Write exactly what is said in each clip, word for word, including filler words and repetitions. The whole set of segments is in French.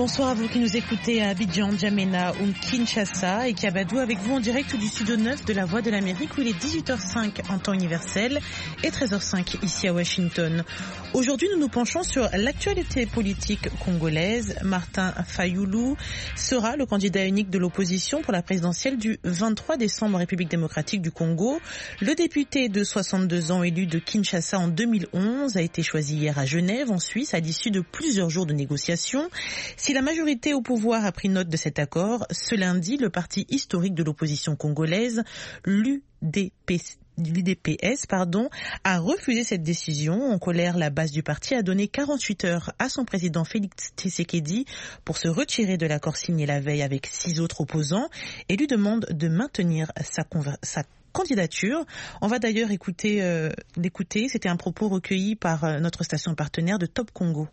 Bonsoir à vous qui nous écoutez à Abidjan, N'Djamena ou Kinshasa et Kabadou avec vous en direct du studio neuf de la Voix de l'Amérique où il est dix-huit heures cinq en temps universel et treize heures cinq ici à Washington. Aujourd'hui, nous nous penchons sur l'actualité politique congolaise. Martin Fayulu sera le candidat unique de l'opposition pour la présidentielle du vingt-trois décembre en République démocratique du Congo. Le député de soixante-deux ans élu de Kinshasa en deux mille onze a été choisi hier à Genève, en Suisse, à l'issue de plusieurs jours de négociations. Si la majorité au pouvoir a pris note de cet accord, ce lundi, le parti historique de l'opposition congolaise, l'U D P C, l'U D P S, pardon, a refusé cette décision. En colère, la base du parti a donné quarante-huit heures à son président Félix Tshisekedi pour se retirer de l'accord signé la veille avec six autres opposants et lui demande de maintenir sa, conver- sa candidature. On va d'ailleurs écouter, euh, l'écouter. C'était un propos recueilli par euh, notre station partenaire de Top Congo.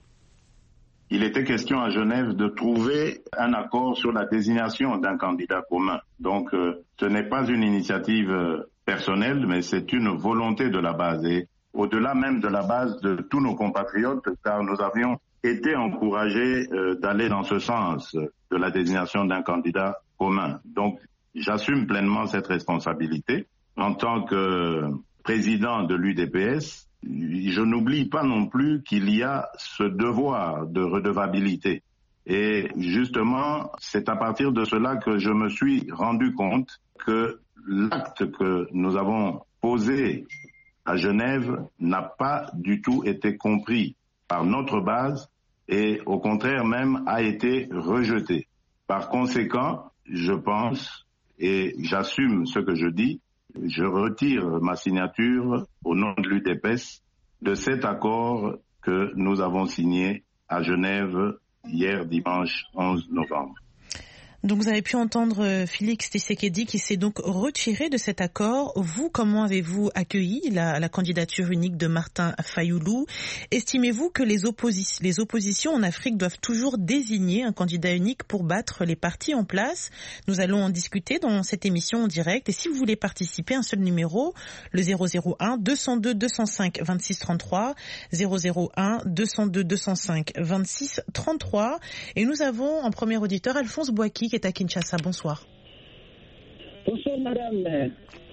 Il était question à Genève de trouver un accord sur la désignation d'un candidat commun. Donc, euh, ce n'est pas une initiative euh, personnelle, mais c'est une volonté de la base. Et au-delà même de la base de tous nos compatriotes, car nous avions été encouragés euh, d'aller dans ce sens de la désignation d'un candidat commun. Donc, j'assume pleinement cette responsabilité. En tant que président de l'U D P S, je n'oublie pas non plus qu'il y a ce devoir de redevabilité. Et justement, c'est à partir de cela que je me suis rendu compte que l'acte que nous avons posé à Genève n'a pas du tout été compris par notre base et au contraire même a été rejeté. Par conséquent, je pense et j'assume ce que je dis, je retire ma signature au nom de l'U D P S de cet accord que nous avons signé à Genève hier dimanche onze novembre. Donc vous avez pu entendre Félix Tshisekedi qui s'est donc retiré de cet accord. Vous, comment avez-vous accueilli la, la candidature unique de Martin Fayulu? Estimez-vous que les, opposi- les oppositions en Afrique doivent toujours désigner un candidat unique pour battre les partis en place? Nous allons en discuter dans cette émission en direct. Et si vous voulez participer, un seul numéro, le zéro zéro un deux cent deux deux cent cinq vingt-six trente-trois, zéro zéro un deux cent deux deux cent cinq vingt-six trente-trois. Et nous avons en premier auditeur Alphonse Boaki qui est à Kinshasa. Bonsoir. Bonsoir madame.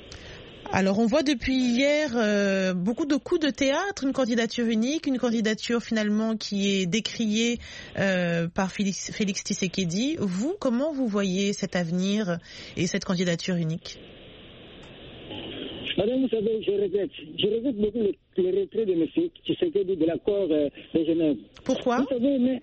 Alors on voit depuis hier euh, beaucoup de coups de théâtre, une candidature unique, une candidature finalement qui est décriée euh, par Félix, Félix Tshisekedi. Vous, comment vous voyez cet avenir et cette candidature unique? Madame, vous savez, je regrette. Je regrette beaucoup le, le retrait de M. Tshisekedi de l'accord euh, de Genève. Pourquoi? Vous savez, mais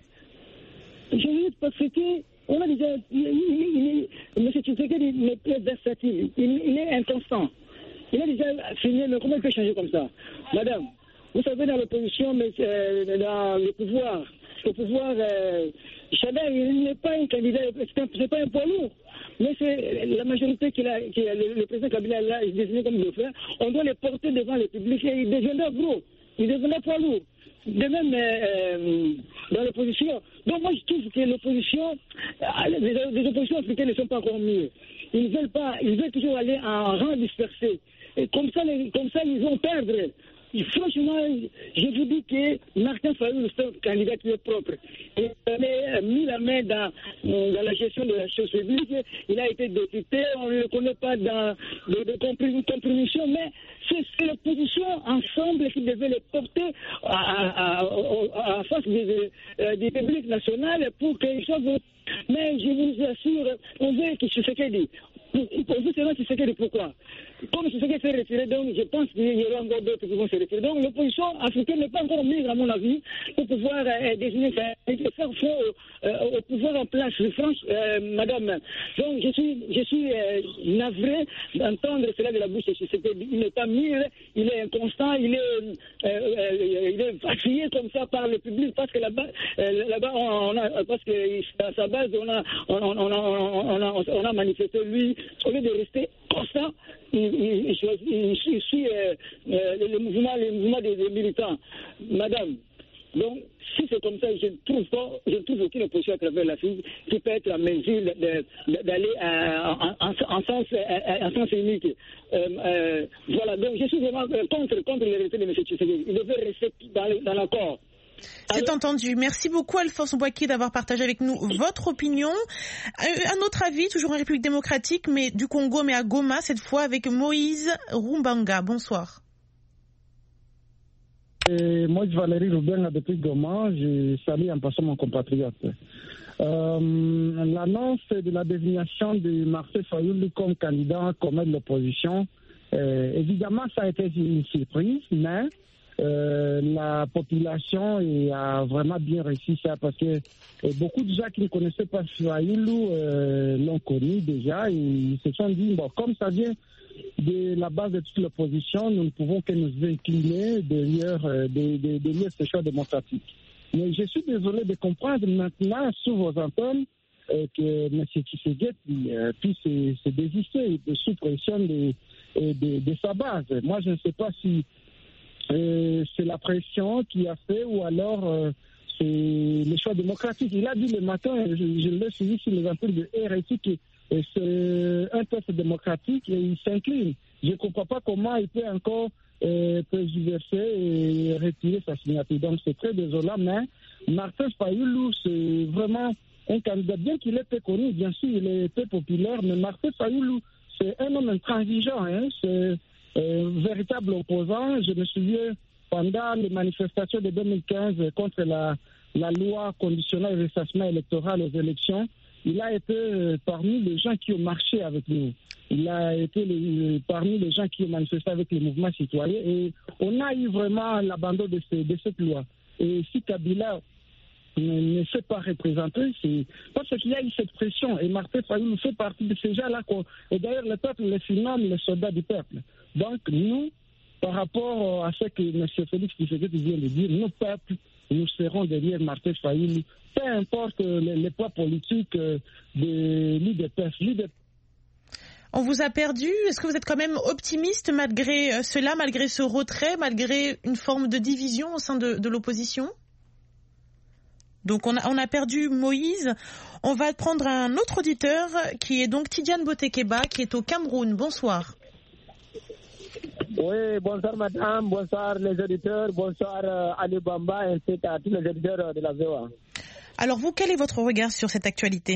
je regrette parce que on a déjà, il, il, il, M. Tshisekedi n'est plus versatile, il, il est inconstant. Il a déjà signé, mais comment il peut changer comme ça? Madame, vous savez, dans l'opposition, mais euh, dans le pouvoir, le pouvoir, euh, Chada, il n'est pas un candidat, c'est pas un poids lourd. Mais c'est la majorité qu'il a, qu'il a le, le président Kabila a désigné comme le frère, on doit les porter devant le public et il deviendra gros, il deviendra poids lourd. De même euh, dans l'opposition. Donc moi je trouve que l'opposition, les, les oppositions africaines ne sont pas encore mieux. Ils veulent pas, ils veulent toujours aller en rang dispersé. Et comme ça, les, comme ça ils vont perdre. Et franchement, je vous dis que Martin Fayulu est un candidat qui est propre. Il a mis la main dans, dans la gestion de la chose publique. Il a été député, on ne le connaît pas dans de, de compromission, mais c'est, c'est l'opposition ensemble qui devait le porter à, à, à, à face des, des publics nationaux pour qu'ils soient votés. Mais je vous assure, on veut que Tshisekedi. On veut seulement Tshisekedi, pourquoi? Comme Tshisekedi s'est retiré, donc je pense qu'il y aura encore d'autres qui vont se retirer. Donc l'opposition africaine n'est pas encore mise, à mon avis, pour pouvoir euh, désigner, faire fond au, euh, au pouvoir en place. France, euh, madame, donc je suis, je suis euh, navré d'entendre cela de la bouche de Tshisekedi. Il n'est pas mûr, il est inconstant, il est, euh, euh, il est vacillé comme ça par le public, parce que là-bas, euh, là-bas on a, parce que dans sa base, on a, on, on, on, on, a, on a manifesté lui, au lieu de rester constant, il, il, il, il, il suit euh, euh, le mouvement, le mouvement des, des militants. Madame, donc, si c'est comme ça, je ne trouve pas, je ne trouve aucune opposition à travers l'Afrique qui peut être en mesure de, de, d'aller euh, en, en, en, sens, en sens unique. Euh, euh, voilà, donc je suis vraiment contre, contre le retrait de M. Tshisekedi. Il devait rester dans, dans l'accord. C'est entendu. Merci beaucoup Alphonse Mbouaki d'avoir partagé avec nous votre opinion. Un autre avis, toujours en République démocratique, mais du Congo, mais à Goma, cette fois avec Moïse Rumbanga. Bonsoir. Et moi, Valérie Rumbanga depuis Goma. Je salue en passant mon compatriote. Euh, l'annonce de la désignation de Martin Fayoulou comme candidat commun de l'opposition, euh, évidemment, ça a été une surprise, mais euh, la population a vraiment bien réussi ça parce que euh, beaucoup de gens qui ne connaissaient pas Fayoulou euh, l'ont connu déjà et ils se sont dit, bon, comme ça vient de la base de toute l'opposition, nous ne pouvons que nous incliner derrière, euh, derrière, derrière ce choix démocratique. Mais je suis désolé de comprendre maintenant sous vos antennes euh, que M. Tshisekedi euh, puisse se, se désister de sous pression de, de, de, de sa base. Moi, je ne sais pas si euh, c'est la pression qui a fait ou alors euh, c'est le choix démocratique. Il a dit le matin, je, je l'ai suivi sur les antennes de R F I, que euh, c'est un test démocratique et il s'incline. Je ne comprends pas comment il peut encore Euh, préjudicer et retirer sa signature. Donc c'est très désolant, mais Martin Fayoulou, c'est vraiment un candidat, bien qu'il ait été connu, bien sûr, il est peu populaire, mais Martin Fayoulou, c'est un homme intransigeant, hein, c'est un véritable opposant. Je me souviens, pendant les manifestations de deux mille quinze contre la, la loi conditionnelle de ressassement électoral aux élections, il a été euh, parmi les gens qui ont marché avec nous. Il a été les, parmi les gens qui ont manifesté avec les mouvements citoyens. Et on a eu vraiment l'abandon de, ce, de cette loi. Et si Kabila ne, ne s'est pas représenté, c'est parce qu'il y a eu cette pression. Et Martin Fayoulou fait partie de ces gens-là. Et d'ailleurs, le peuple les surnomme les soldats du peuple. Donc, nous, par rapport à ce que M. Félix Tshisekedi vient de dire, nous, peuple, nous serons derrière Martin Fayoulou. Peu importe les, les poids politiques de l'U D P F. L'U D P F. On vous a perdu. Est-ce que vous êtes quand même optimiste malgré cela, malgré ce retrait, malgré une forme de division au sein de, de l'opposition? Donc on a, on a perdu Moïse. On va prendre un autre auditeur qui est donc Tidiane Botekeba, qui est au Cameroun. Bonsoir. Oui, bonsoir madame, bonsoir les auditeurs, bonsoir euh, Ali Bamba ainsi qu'à tous les auditeurs de la V O A. Alors vous, quel est votre regard sur cette actualité?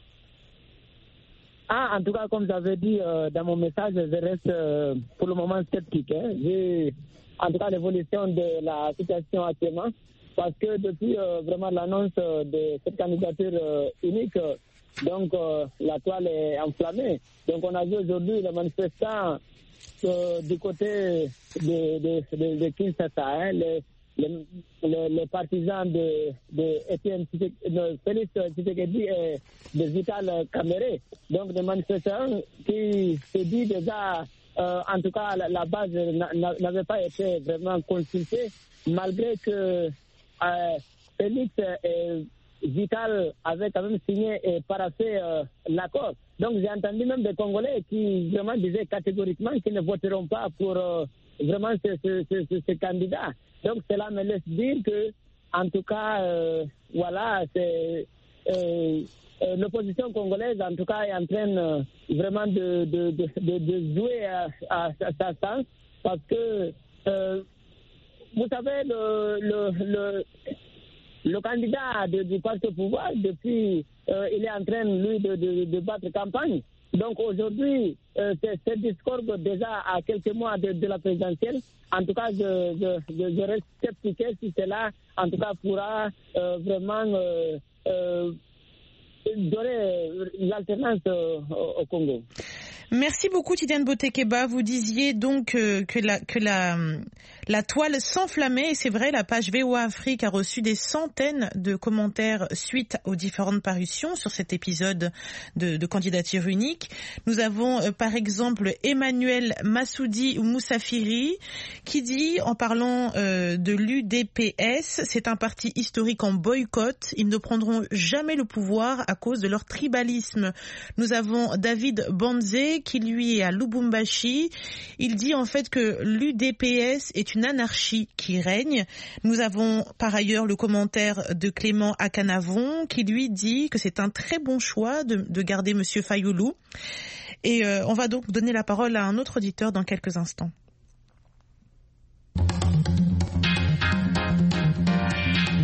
Ah, en tout cas, comme j'avais dit euh, dans mon message, je reste euh, pour le moment sceptique. Hein. J'ai, en tout cas, l'évolution de la situation actuellement, parce que depuis euh, vraiment l'annonce euh, de cette candidature euh, unique, euh, donc euh, la toile est enflammée. Donc on a vu aujourd'hui les manifestants euh, du côté de, de, de, de Kinshasa, hein, les, les, les, les partisans de, de Etienne de Félix Tshisekedi et de Vital Kamerhe. Donc des manifestants qui se disent déjà, euh, en tout cas la, la base n'avait pas été vraiment consultée, malgré que euh, Félix et Vital avaient quand même signé et paraphé euh, l'accord. Donc j'ai entendu même des Congolais qui vraiment disaient catégoriquement qu'ils ne voteront pas pour euh, vraiment ce, ce, ce, ce candidat. Donc cela me laisse dire que, en tout cas, euh, voilà, c'est euh, euh, l'opposition congolaise, en tout cas, est en train euh, vraiment de, de, de, de, de jouer à, à, à sa sens, parce que, euh, vous savez, le, le, le, le candidat de, du parti au pouvoir, depuis, euh, il est en train, lui, de, de, de battre campagne. Donc aujourd'hui, euh, ce discours déjà à quelques mois de, de la présidentielle, en tout cas, je, je, je, je reste sceptique si cela, en tout cas, pourra euh, vraiment euh, euh, donner l'alternance euh, au Congo. Merci beaucoup Tidiane Botekeba. Vous disiez donc euh, que, la, que la, la toile s'enflammait, et c'est vrai, la page V O A Afrique a reçu des centaines de commentaires suite aux différentes parutions sur cet épisode de, de candidature unique. Nous avons euh, par exemple Emmanuel Massoudi Moussafiri qui dit, en parlant euh, de l'U D P S, c'est un parti historique en boycott, ils ne prendront jamais le pouvoir à cause de leur tribalisme. Nous avons David Banzé qui lui est à Lubumbashi. Il dit en fait que l'U D P S est une anarchie qui règne. Nous avons par ailleurs le commentaire de Clément Akanavon qui lui dit que c'est un très bon choix de, de garder Monsieur Fayoulou. Et euh, on va donc donner la parole à un autre auditeur dans quelques instants.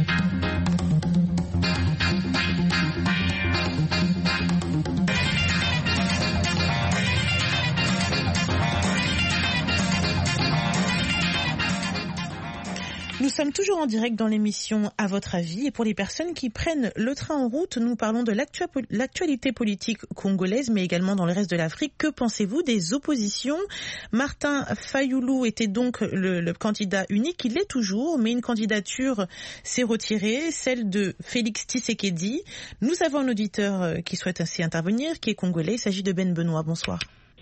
sommes toujours en direct dans l'émission À votre avis et pour les personnes qui prennent le train en route, nous parlons de l'actualité politique congolaise mais également dans le reste de l'Afrique. Que pensez-vous des oppositions? Martin Fayoulou était donc le, le candidat unique, il l'est toujours, mais une candidature s'est retirée, celle de Félix Tshisekedi. Nous avons un auditeur qui souhaite ainsi intervenir, qui est congolais, il s'agit de Ben Benoît. Bonsoir.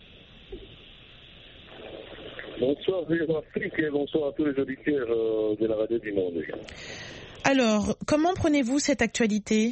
Bonsoir Afrique et bonsoir à tous les auditeurs euh, de la radio du monde. Alors, comment prenez-vous cette actualité?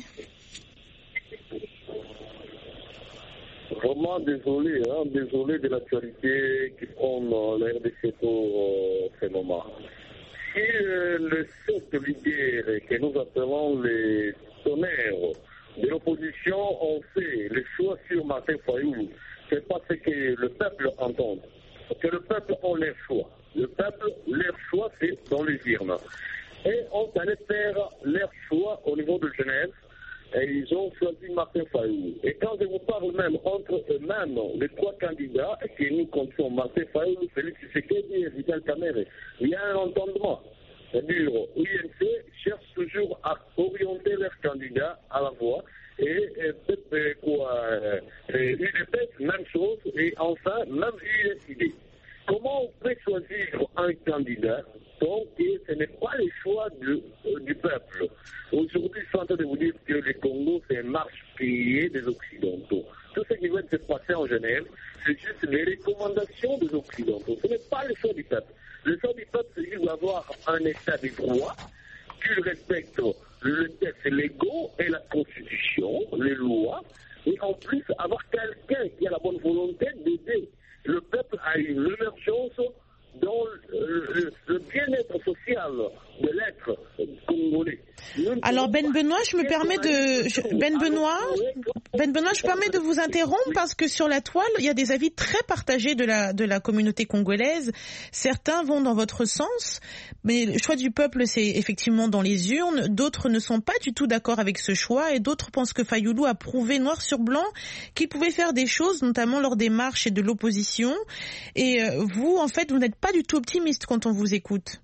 Vraiment désolé, hein, désolé de l'actualité qui prend euh, la R D C pour euh, ce moment. Si euh, le sept leader que nous appelons les tonnerres de l'opposition ont fait le choix sur Martin Fayoulou, c'est parce que le peuple entend. Que le peuple a leur choix. Le peuple, leur choix, c'est dans les urnes. Et on allait faire leur choix au niveau de Genève. Et ils ont choisi Martin Fayoulou. Et quand je vous parle même entre eux-mêmes, les trois candidats, que nous comptons Martin Fayoulou, Félix Tshisekedi et Vital Kamerhe, il y a un entendement. C'est-à-dire, U N C cherche toujours à orienter leurs candidats à la voie. Et, et peut-être quoi, euh, U D P S, même chose, et enfin, même U S I D. Comment on peut choisir un candidat donc ce n'est pas le choix de, euh, du peuple? Aujourd'hui, je suis en train de vous dire que le Congo, c'est un marche-pied des Occidentaux. Tout ce qui va se passer en Genève, c'est juste les recommandations des Occidentaux. Ce n'est pas le choix du peuple. Le choix du peuple, c'est juste d'avoir un état de droit qui respecte le texte légaux et la constitution, les lois, et en plus avoir quelqu'un qui a la bonne volonté d'aider le peuple à une émergence dans le, le, le bien-être social de l'être congolais. Alors Ben Benoît, je me permets de je, Ben Benoît, Ben Benoît, je me permets de vous interrompre parce que sur la toile, il y a des avis très partagés de la de la communauté congolaise. Certains vont dans votre sens, mais le choix du peuple, c'est effectivement dans les urnes. D'autres ne sont pas du tout d'accord avec ce choix et d'autres pensent que Fayoulou a prouvé noir sur blanc qu'il pouvait faire des choses, notamment lors des marches et de l'opposition. Et vous, en fait, vous n'êtes pas du tout optimiste quand on vous écoute.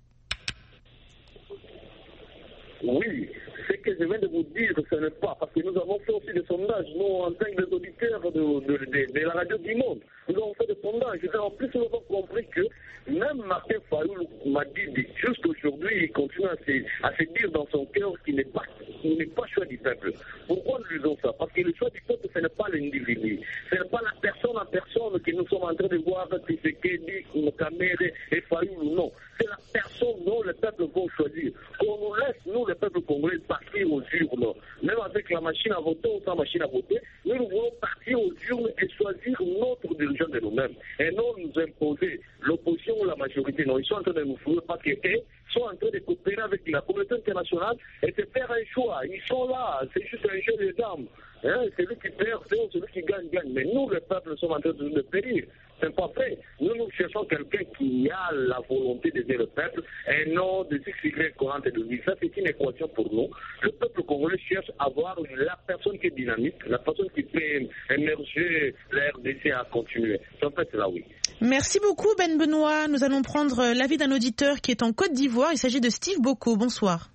Oui, ce que je viens de vous dire, ce n'est pas, parce que nous avons fait aussi des sondages, nous, en tant que auditeurs de, de, de, de la radio du monde, nous avons fait des sondages, et en plus, nous avons compris que même Martin Fayoulou m'a dit, jusqu'aujourd'hui, il continue à se, à se dire dans son cœur qu'il n'est pas, qu'il n'est pas choix du peuple. Pourquoi nous disons ça? Parce que le choix du peuple, ce n'est pas l'individu, ce n'est pas la personne en personne que nous sommes en train de voir, Tshisekedi, Kamerhe et Fayoulou, non. C'est la personne dont le peuple va choisir. Qu'on nous laisse, nous, le peuple congolais, partir aux urnes. Même avec la machine à voter ou sans machine à voter, nous, nous voulons partir aux urnes et choisir notre dirigeant de nous-mêmes. Et non nous imposer l'opposition ou la majorité. Non, ils sont en train de nous fouiller parce qu'ils sont en train de coopérer avec la communauté internationale et de faire un choix. Ils sont là, c'est juste un jeu des dames. Hein, celui qui perd, c'est celui qui gagne, gagne. Mais nous, le peuple, sommes en train de, de périr. C'est pas vrai. Nous, nous cherchons quelqu'un qui a la volonté d'aider le peuple et non de s'exprimer courant et de vie. Ça, c'est une équation pour nous. Le peuple congolais cherche à avoir la personne qui est dynamique, la personne qui peut émerger la R D C à continuer. En fait, c'est là, oui. Merci beaucoup, Ben Benoît. Nous allons prendre l'avis d'un auditeur qui est en Côte d'Ivoire. Il s'agit de Steve Boko. Bonsoir.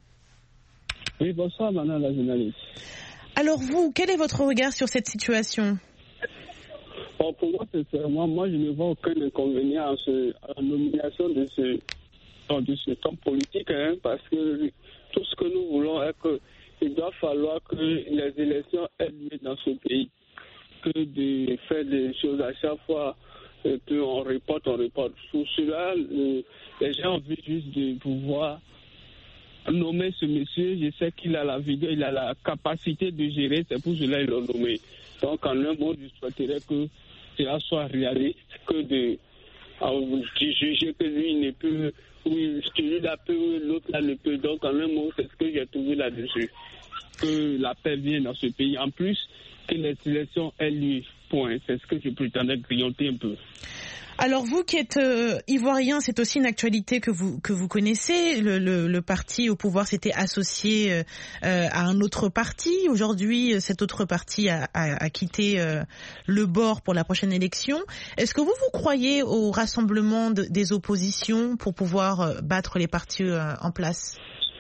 Oui, bonsoir, madame la journaliste. Alors vous, quel est votre regard sur cette situation? Bon, pour moi, sincèrement, moi, je ne vois aucun inconvénient à, ce, à la nomination de ce, de ce temps politique, hein, parce que tout ce que nous voulons est qu'il doit falloir que les élections aient lieu dans ce pays, que de faire des choses à chaque fois qu'on reporte, on reporte. Pour cela, le, les gens ont envie juste de pouvoir nommer ce monsieur. Je sais qu'il a la vidéo, il a la capacité de gérer, c'est pour cela qu'ils l'ont nommé. Donc, en un mot, je souhaiterais que cela soit réaliste, que de, de juger que lui ne peut, oui, celui-là peut, l'autre là ne peut. Donc, en un mot, c'est ce que j'ai trouvé là-dessus. Que la paix vienne dans ce pays. En plus, que les élections aient lieu. point. C'est ce que je prétendais grignoter un peu. Alors vous qui êtes euh, ivoirien, c'est aussi une actualité que vous que vous connaissez. Le, le, le parti au pouvoir s'était associé euh, à un autre parti. Aujourd'hui, cet autre parti a, a, a quitté euh, le bord pour la prochaine élection. Est-ce que vous vous croyez au rassemblement de, des oppositions pour pouvoir euh, battre les partis euh, en place?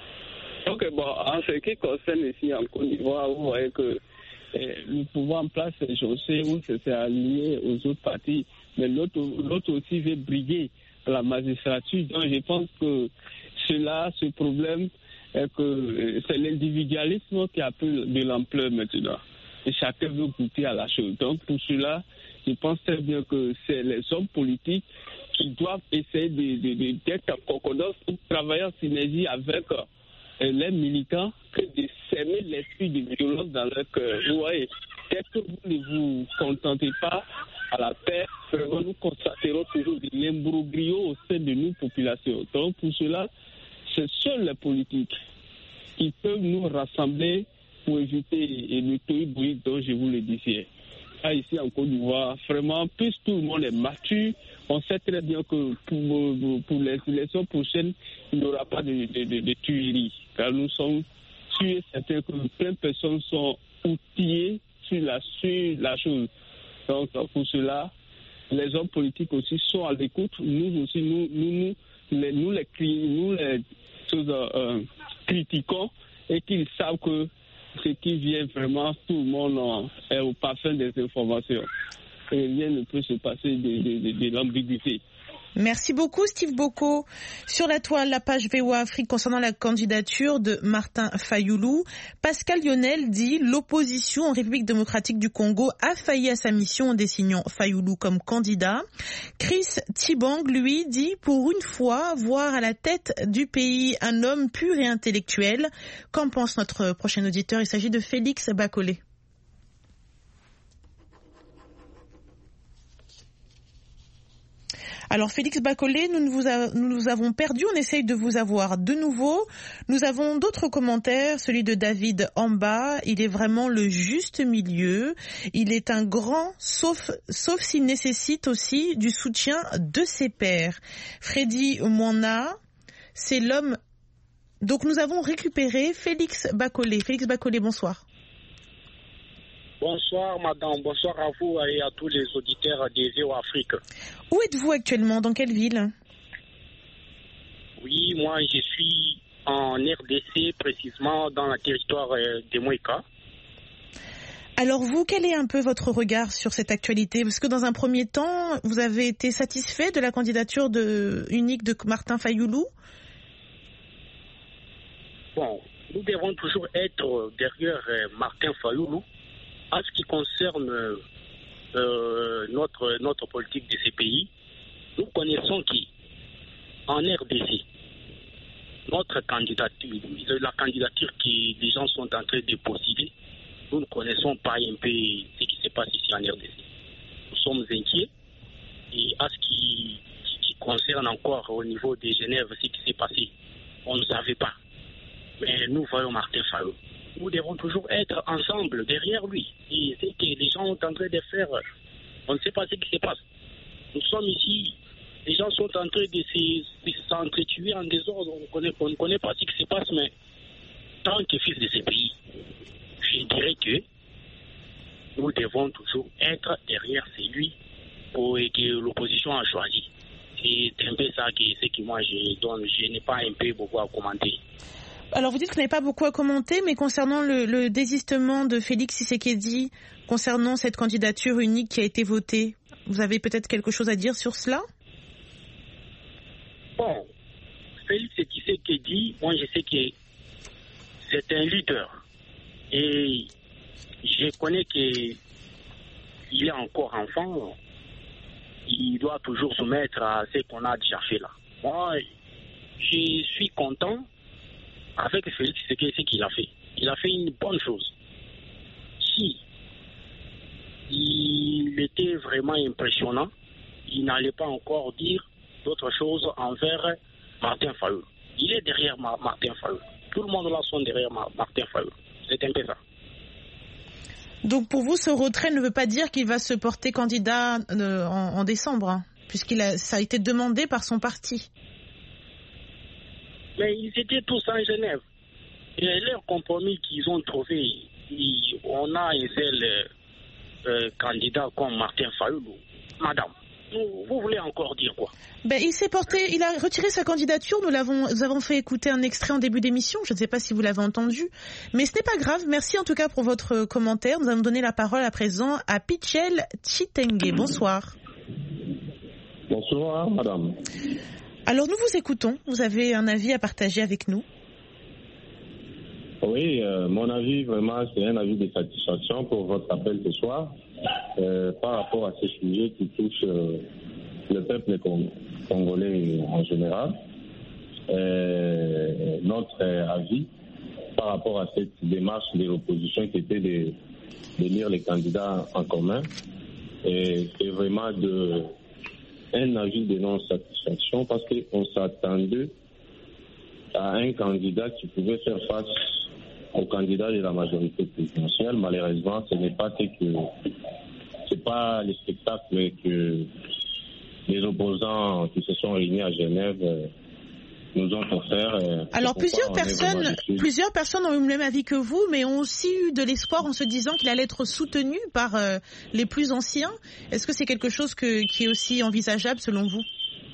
Ok, bon, en ce qui concerne ici en Côte d'Ivoire, vous voyez que eh, le pouvoir en place, je sais où c'est allié aux autres partis. Mais l'autre, l'autre aussi veut briguer la magistrature. Donc je pense que cela, ce problème, est que c'est l'individualisme qui a pris de l'ampleur maintenant. Et chacun veut goûter à la chose. Donc pour cela, je pense très bien que c'est les hommes politiques qui doivent essayer de, de, de, d'être en concordance pour travailler en synergie avec euh, les militants, que de s'aimer l'esprit de violence dans leur cœur. Vous voyez, dès que vous ne vous contentez pas à la paix, vraiment nous constaterons toujours de l'imbroglio au sein de nos populations. Donc pour cela, c'est seuls les politiques qui peuvent nous rassembler pour éviter le tohu-bohu dont je vous le disais. Là, ici en Côte d'Ivoire, vraiment, plus tout le monde est mature, on sait très bien que pour, pour les élections prochaines, il n'y aura pas de, de, de, de tueries. Car nous sommes sûrs et certains que plein de personnes sont outillées sur la, sur la chose. Donc, pour cela, les hommes politiques aussi sont à l'écoute. Nous aussi, nous, nous, nous, les, nous, les, nous les choses, euh, critiquons et qu'ils savent que ce qui vient vraiment, tout le monde est au parfum des informations. Et rien ne peut se passer de, de, de, de l'ambiguïté. Merci beaucoup Steve Boko. Sur la toile, la page V O A Afrique concernant la candidature de Martin Fayoulou. Pascal Lionel dit « L'opposition en République démocratique du Congo a failli à sa mission en désignant Fayoulou comme candidat ». Chris Tibang, lui, dit « Pour une fois, voir à la tête du pays un homme pur et intellectuel ». Qu'en pense notre prochain auditeur? Il s'agit de Félix Bacolé. Alors Félix Bacolé, nous, vous a, nous nous avons perdu, on essaye de vous avoir de nouveau. Nous avons d'autres commentaires, celui de David Amba, il est vraiment le juste milieu. Il est un grand, sauf, sauf s'il nécessite aussi du soutien de ses pairs. Freddy Mwana, c'est l'homme... Donc nous avons récupéré Félix Bacolé. Félix Bacolé, bonsoir. Bonsoir madame, bonsoir à vous et à tous les auditeurs des V O A Afrique. Où êtes-vous actuellement? Dans quelle ville? Oui, moi je suis en R D C, précisément dans le territoire de Moïka. Alors vous, quel est un peu votre regard sur cette actualité? Parce que dans un premier temps, vous avez été satisfait de la candidature de, unique de Martin Fayoulou? Bon, nous devons toujours être derrière Martin Fayoulou. En ce qui concerne euh, notre, notre politique de ces pays, nous connaissons qu'en R D C, notre candidature, la candidature que les gens sont en train de postiner, nous ne connaissons pas un peu ce qui se passe ici en R D C. Nous sommes inquiets et à ce qui, qui concerne encore au niveau de Genève, ce qui s'est passé, on ne savait pas. Mais nous voyons Martin Fayoulou. Nous devons toujours être ensemble derrière lui. Et ce que les gens sont en train de faire, on ne sait pas ce qui se passe. Nous sommes ici, les gens sont en train de s'entretuer en désordre, on ne connaît, on ne connaît pas ce qui se passe, mais tant que fils de ces pays, je dirais que nous devons toujours être derrière celui pour, que l'opposition a choisi. C'est un peu ça que, ce que moi je donne. Je n'ai pas un peu beaucoup à commenter. Alors vous dites que vous n'avez pas beaucoup à commenter, mais concernant le, le désistement de Félix Tshisekedi, concernant cette candidature unique qui a été votée, vous avez peut-être quelque chose à dire sur cela? Bon, Félix Tshisekedi, moi je sais que c'est un leader. Et je connais qu'il est encore enfant. Il doit toujours se mettre à ce qu'on a déjà fait là. Moi, je suis content avec Félix, c'est ce qu'il a fait. Il a fait une bonne chose. Si il était vraiment impressionnant, il n'allait pas encore dire d'autres choses envers Martin Fayoulou. Il est derrière Martin Fayoulou. Tout le monde là sont derrière Martin Fayoulou. C'est un peu ça. Donc pour vous, ce retrait ne veut pas dire qu'il va se porter candidat euh, en, en décembre, hein, puisqu'il a, ça a été demandé par son parti. Mais ils étaient tous en Genève. Et leur compromis qu'ils ont trouvé, ils, on a un seul euh, euh, candidat comme Martin Fayoulou. Madame, vous, vous voulez encore dire quoi? Ben, il s'est porté, il a retiré sa candidature. Nous l'avons, nous avons fait écouter un extrait en début d'émission. Je ne sais pas si vous l'avez entendu, mais ce n'est pas grave. Merci en tout cas pour votre commentaire. Nous allons donner la parole à présent à Pichel Chitenge. Bonsoir. Bonsoir, madame. Alors nous vous écoutons. Vous avez un avis à partager avec nous? Oui, euh, mon avis vraiment c'est un avis de satisfaction pour votre appel ce soir euh, par rapport à ces sujets qui touchent euh, le peuple congolais en général. Euh, notre avis par rapport à cette démarche de l'opposition qui était de, de lire les candidats en commun, et c'est vraiment de, un avis de non-satisfaction parce qu'on s'attendait à un candidat qui pouvait faire face au candidat de la majorité présidentielle. Malheureusement, ce n'est pas que, c'est pas le spectacle que les opposants qui se sont réunis à Genève euh, nous ont offert. Euh, Alors plusieurs personnes, plusieurs personnes ont eu le même avis que vous, mais ont aussi eu de l'espoir en se disant qu'il allait être soutenu par euh, les plus anciens. Est-ce que c'est quelque chose que, qui est aussi envisageable selon vous?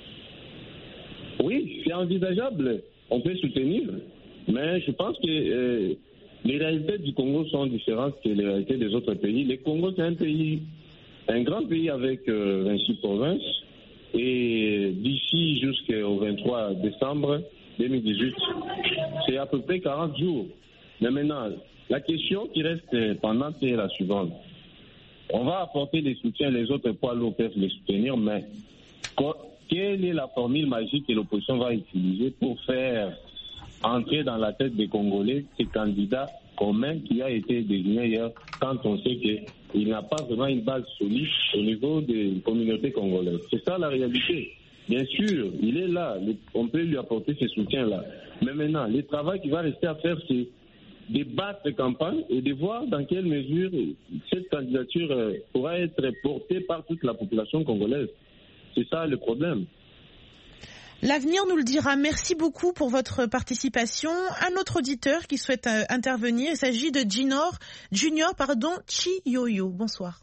Oui, c'est envisageable. On peut soutenir, mais je pense que euh, les réalités du Congo sont différentes que les réalités des autres pays. Le Congo, c'est un pays, un grand pays avec euh, vingt-six provinces. Et d'ici jusqu'au vingt-trois décembre deux mille dix-huit, c'est à peu près quarante jours. Mais maintenant, la question qui reste pendant est la suivante. On va apporter des soutiens, les autres poids lourds peuvent les soutenir, mais quelle est la formule magique que l'opposition va utiliser pour faire entrer dans la tête des Congolais ces candidats communs qui a été désigné hier, quand on sait qu'il n'a pas vraiment une base solide au niveau des communautés congolaises. C'est ça la réalité. Bien sûr, il est là, on peut lui apporter ce soutien-là. Mais maintenant, le travail qui va rester à faire, c'est de battre les campagnes et de voir dans quelle mesure cette candidature pourra être portée par toute la population congolaise. C'est ça le problème. L'avenir nous le dira. Merci beaucoup pour votre participation. Un autre auditeur qui souhaite euh, intervenir, il s'agit de Junior, Junior pardon, Chiyoyo. Bonsoir.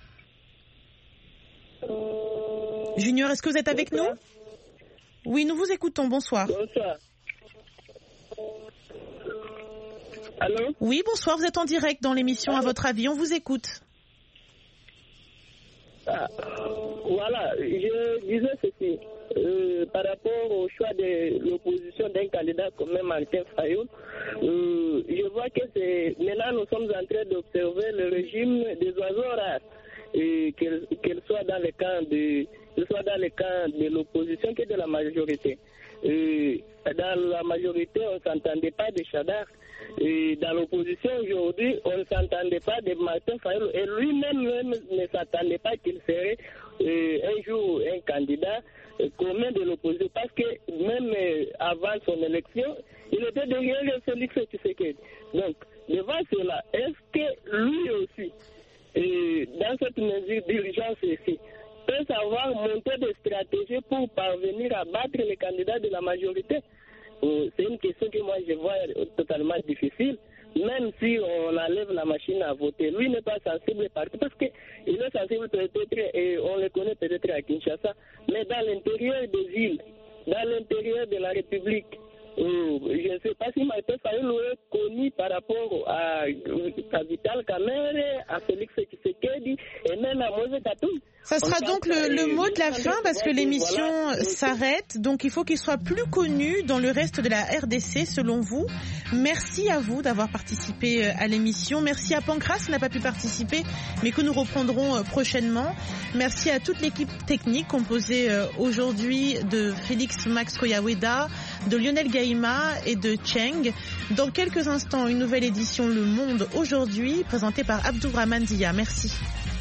Junior, est-ce que vous êtes avec Bonsoir. nous? Oui, nous vous écoutons. Bonsoir. Bonsoir. Allô? Oui, bonsoir. Vous êtes en direct dans l'émission. Allô? À votre avis, on vous écoute. Ah, voilà, je disais ceci. Euh, par rapport au choix de l'opposition d'un candidat comme Martin Fayoulou, euh, je vois que c'est maintenant nous sommes en train d'observer le régime des oiseaux rares, et qu'elle qu'elle soit dans le camp de soit dans le camp de l'opposition que de la majorité. Euh, dans la majorité, on ne s'entendait pas de Chadar. Et dans l'opposition aujourd'hui, on ne s'entendait pas de Martin Fayoulou. Et lui-même même ne s'attendait pas qu'il serait euh, un jour un candidat euh, commun de l'opposition. Parce que même euh, avant son élection, il était derrière Félix Tshisekedi. Donc, devant cela, est-ce que lui aussi, euh, dans cette mesure d'urgence ici, peut savoir monter des stratégies pour parvenir à battre les candidats de la majorité? C'est une question que moi je vois totalement difficile, même si on enlève la machine à voter. Lui n'est pas sensible partout, parce qu'il est sensible peut-être, et on le connaît peut-être à Kinshasa, mais dans l'intérieur des villes, dans l'intérieur de la République, euh, je ne sais pas si Martin Fayoulou est connu par rapport à, à Vital Kamerhe, à Félix Tshisekedi et même à Moïse Katumbi. Ça sera donc le, le mot de la fin parce que l'émission s'arrête. Donc il faut qu'il soit plus connu dans le reste de la R D C selon vous. Merci à vous d'avoir participé à l'émission. Merci à Pancras qui n'a pas pu participer mais que nous reprendrons prochainement. Merci à toute l'équipe technique composée aujourd'hui de Félix Max Koyaweda, de Lionel Gaïma et de Cheng. Dans quelques instants, une nouvelle édition Le Monde aujourd'hui présentée par Abdourahmane Dia. Merci.